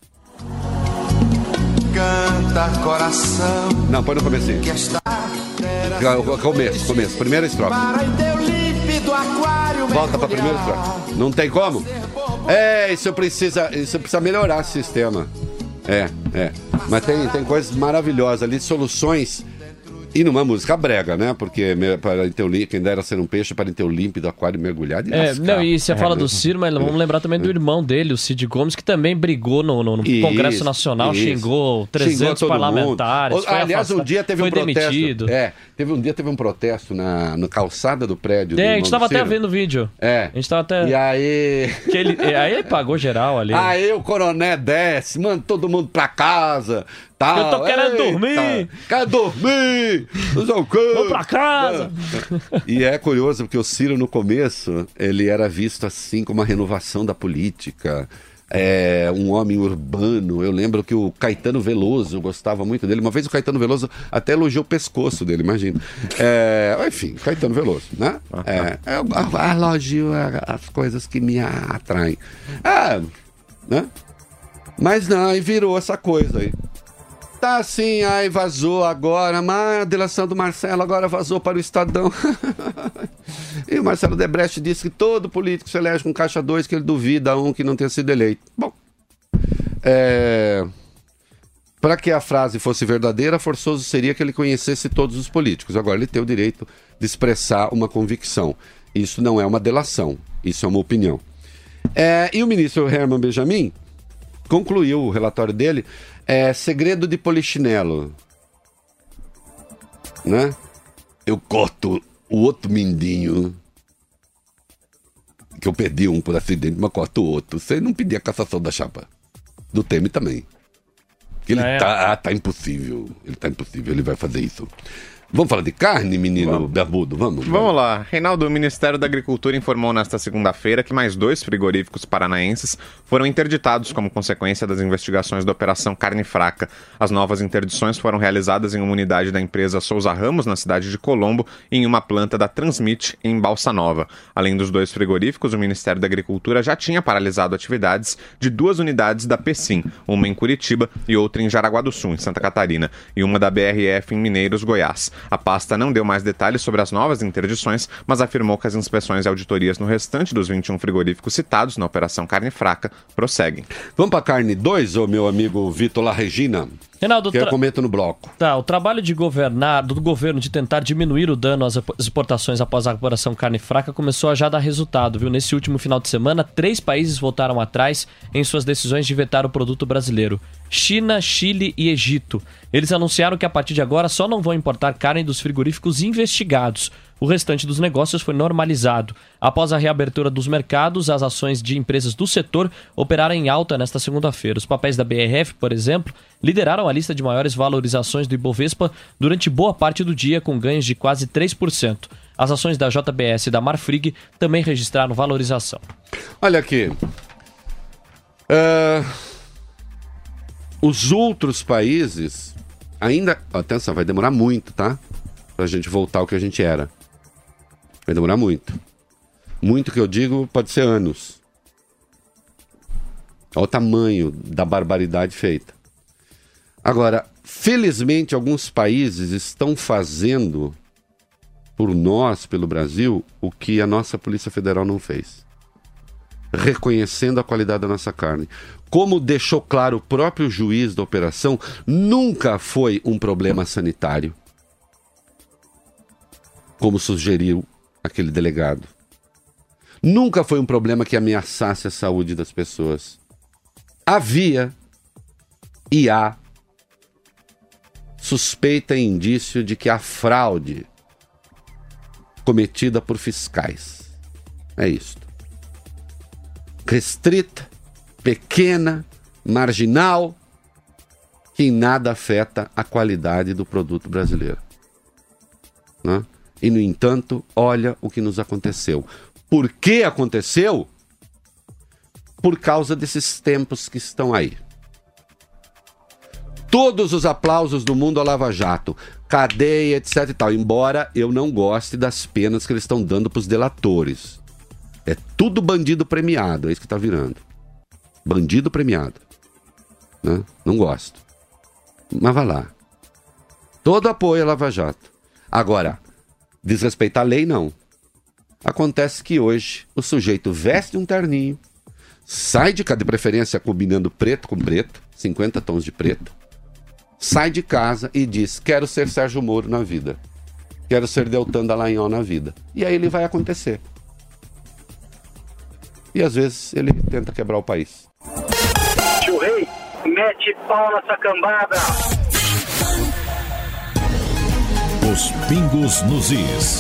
Canta coração. Não, põe no comecinho. Que está começo, começo. Primeira estrofe. Para em teu límpido aquário volta pra primeira estrofe. Não tem como? É, isso precisa, isso precisa melhorar o sistema. É, é. Mas tem, tem coisas maravilhosas ali, soluções. E numa música brega, né? Porque para teu, quem dera ser um peixe para em teu límpido aquário mergulhado e É, lascar. não, e você é, fala do Ciro, mas vamos lembrar também do irmão dele, o Cid Gomes, que também brigou no, no, no Isso, Congresso Nacional, isso. xingou trezentos Xingou todo parlamentares. mundo. Foi Aliás, afastado, um dia teve foi um protesto. demitido. É, teve um dia teve um protesto na, na calçada do prédio. É, do a gente tava Ciro. até vendo o vídeo. É. A gente tava até. E aí. Que ele, aí ele pagou geral ali. Aí o coronel desce, manda todo mundo pra casa. Tal. Eu tô querendo Eita, dormir. Quero dormir. Não sei o quê. Vou pra casa. E é curioso porque o Ciro no começo ele era visto assim como uma renovação da política, é, um homem urbano. Eu lembro que o Caetano Veloso gostava muito dele. Uma vez o Caetano Veloso até elogiou o pescoço dele, imagina. É, enfim, Caetano Veloso, né? É, eu elogio as coisas que me atraem. É, né? Mas não, aí virou essa coisa aí. Tá assim, aí vazou agora, mas a delação do Marcelo agora vazou para o Estadão. E o Marcelo Debrecht disse que todo político se elege com caixa dois, que ele duvida um que não tenha sido eleito. Bom, é... para que a frase fosse verdadeira, forçoso seria que ele conhecesse todos os políticos. Agora ele tem o direito de expressar uma convicção. Isso não é uma delação, isso é uma opinião. É... E o ministro Herman Benjamin concluiu o relatório dele. É segredo de polichinelo, né? Eu corto o outro mindinho, que eu perdi um por acidente, mas corto o outro. Você não pedir a cassação da chapa. Do Temer também. Ele é. tá, ah, tá impossível. Ele tá impossível, ele vai fazer isso. Vamos falar de carne, menino vamos. Bermudo? Vamos. Vamos vai. lá. Reinaldo, o Ministério da Agricultura informou nesta segunda-feira que mais dois frigoríficos paranaenses foram interditados como consequência das investigações da Operação Carne Fraca. As novas interdições foram realizadas em uma unidade da empresa Souza Ramos, na cidade de Colombo, e em uma planta da Transmit, em Balsa Nova. Além dos dois frigoríficos, o Ministério da Agricultura já tinha paralisado atividades de duas unidades da Pecim, uma em Curitiba e outra em Jaraguá do Sul, em Santa Catarina, e uma da B R F em Mineiros, Goiás. A pasta não deu mais detalhes sobre as novas interdições, mas afirmou que as inspeções e auditorias no restante dos vinte e um frigoríficos citados na Operação Carne Fraca prosseguem. Vamos para carne dois, ô meu amigo Vitor La Regina? Reinaldo, que eu tra... comento no bloco. Tá, o trabalho de governar, do governo de tentar diminuir o dano às exportações após a Operação Carne Fraca começou a já dar resultado, viu? Nesse último final de semana, três países voltaram atrás em suas decisões de vetar o produto brasileiro: China, Chile e Egito. Eles anunciaram que a partir de agora só não vão importar carne dos frigoríficos investigados. O restante dos negócios foi normalizado. Após a reabertura dos mercados, as ações de empresas do setor operaram em alta nesta segunda-feira. Os papéis da B R F, por exemplo, lideraram a lista de maiores valorizações do Ibovespa durante boa parte do dia, com ganhos de quase três por cento. As ações da J B S e da Marfrig também registraram valorização. Olha aqui. Uh, os outros países ainda... Atenção, vai demorar muito, tá? Pra gente voltar ao que a gente era. Vai demorar muito. Muito que eu digo, pode ser anos. Olha o tamanho da barbaridade feita. Agora, felizmente, alguns países estão fazendo por nós, pelo Brasil, o que a nossa Polícia Federal não fez. Reconhecendo a qualidade da nossa carne. Como deixou claro o próprio juiz da operação, nunca foi um problema sanitário, como sugeriu aquele delegado. Nunca foi um problema que ameaçasse a saúde das pessoas. Havia e há suspeita e indício de que há fraude cometida por fiscais. É isto. Restrita, pequena, marginal, que em nada afeta a qualidade do produto brasileiro. Né? E, no entanto, olha o que nos aconteceu. Por que aconteceu? Por causa desses tempos que estão aí. Todos os aplausos do mundo à Lava Jato, cadeia, etc e tal, embora eu não goste das penas que eles estão dando para os delatores. É tudo bandido premiado, é isso que está virando. Bandido premiado. Né? Não gosto. Mas vai lá. Todo apoio à Lava Jato. Agora, desrespeitar a lei, não. Acontece que hoje o sujeito veste um terninho, sai de casa, de preferência combinando preto com preto, cinquenta tons de preto, sai de casa e diz: quero ser Sérgio Moro na vida, quero ser Deltan Dallagnol na vida. E aí ele vai acontecer. E às vezes ele tenta quebrar o país. Tio Rei, mete pau nessa cambada. Os pingos nos is.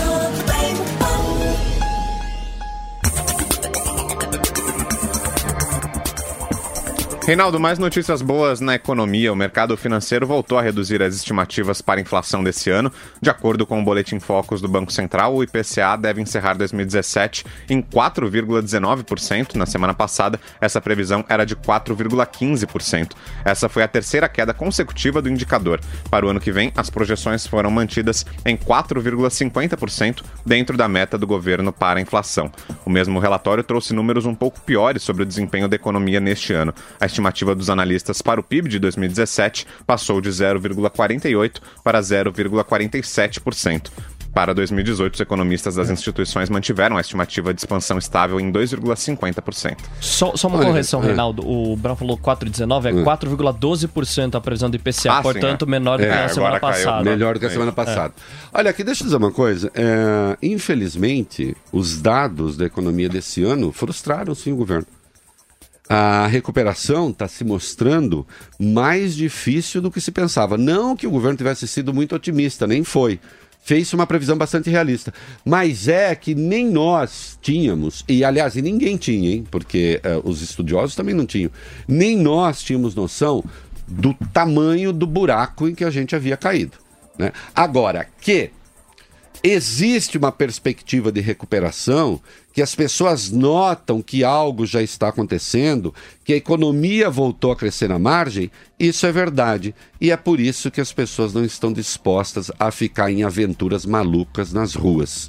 Reinaldo, mais notícias boas na economia. O mercado financeiro voltou a reduzir as estimativas para a inflação desse ano. De acordo com o Boletim Focus do Banco Central, o I P C A deve encerrar dois mil e dezessete em quatro vírgula dezenove por cento. Na semana passada, essa previsão era de quatro vírgula quinze por cento. Essa foi a terceira queda consecutiva do indicador. Para o ano que vem, as projeções foram mantidas em quatro vírgula cinquenta por cento, dentro da meta do governo para a inflação. O mesmo relatório trouxe números um pouco piores sobre o desempenho da economia neste ano. A A estimativa dos analistas para o P I B de dois mil e dezessete passou de zero vírgula quarenta e oito por cento para zero vírgula quarenta e sete por cento. Para dois mil e dezoito, os economistas das instituições mantiveram a estimativa de expansão estável em dois vírgula cinquenta por cento. Só, só uma Olha, correção, é. Reinaldo. O Brown falou quatro vírgula dezenove, é, é. quatro vírgula doze por cento a previsão do I P C A, ah, portanto, sim, é. menor do que é, na semana passada. Caiu. Melhor do que a semana passada. É. Olha, aqui deixa eu dizer uma coisa. É, infelizmente, os dados da economia desse ano frustraram, sim, o governo. A recuperação está se mostrando mais difícil do que se pensava. Não que o governo tivesse sido muito otimista, nem foi. Fez uma previsão bastante realista. Mas é que nem nós tínhamos, e aliás, e ninguém tinha, hein? Porque uh, os estudiosos também não tinham, nem nós tínhamos noção do tamanho do buraco em que a gente havia caído. Né? Agora, que existe uma perspectiva de recuperação, que as pessoas notam que algo já está acontecendo, que a economia voltou a crescer na margem, isso é verdade. E é por isso que as pessoas não estão dispostas a ficar em aventuras malucas nas ruas.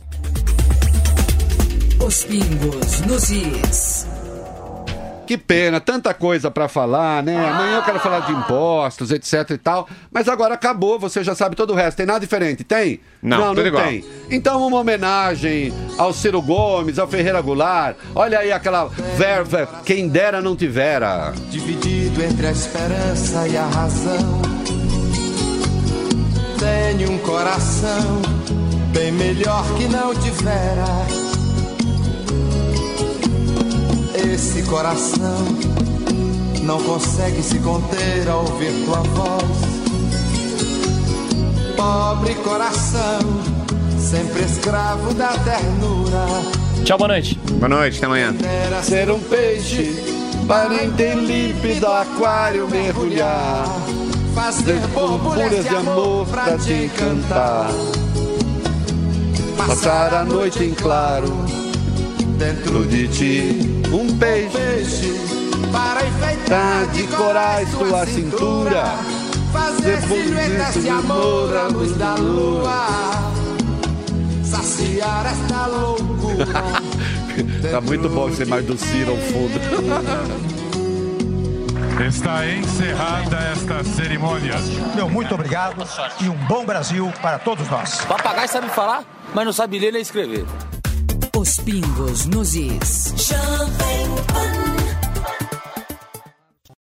Os pingos nos is. Que pena, tanta coisa para falar, né? Amanhã eu quero falar de impostos, etc e tal. Mas agora acabou, você já sabe todo o resto. Tem nada diferente? Tem? Não, não, não tem. Então uma homenagem ao Ciro Gomes, ao Ferreira Goulart. Olha aí aquela verva, quem dera não tivera. Dividido entre a esperança e a razão, tenho um coração bem melhor que não tivera. Esse coração não consegue se conter ao ouvir tua voz. Pobre coração, sempre escravo da ternura. Tchau, boa noite. Boa noite, até amanhã. Ser um peixe para em ter límpido aquário mergulhar, fazer borbulhas de amor pra te encantar, passar a noite em claro dentro de ti. Um peixe, um peixe para enfeitar de corais tua cintura, fazer silhuetas de amor à luz da lua, saciar esta loucura. Tá muito bom ser mais do Ciro ao fundo. Está encerrada esta cerimônia. Meu muito obrigado e um bom Brasil para todos nós. Papagaio sabe falar, mas não sabe ler nem escrever. Os pingos nos is. Jovem Pan.